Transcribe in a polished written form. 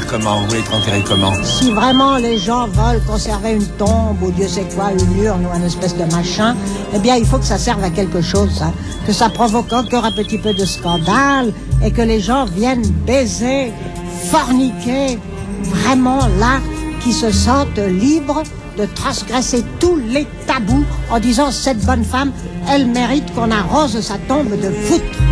comment? Vous voulez être enterré comment? Si vraiment les gens veulent conserver une tombe ou Dieu sait quoi, une urne ou un espèce de machin, eh bien il faut que ça serve à quelque chose, hein. Que ça provoque encore un petit peu de scandale et que les gens viennent baiser, forniquer, vraiment là, qui se sentent libres de transgresser tous les tabous en disant cette bonne femme, elle mérite qu'on arrose sa tombe de foutre.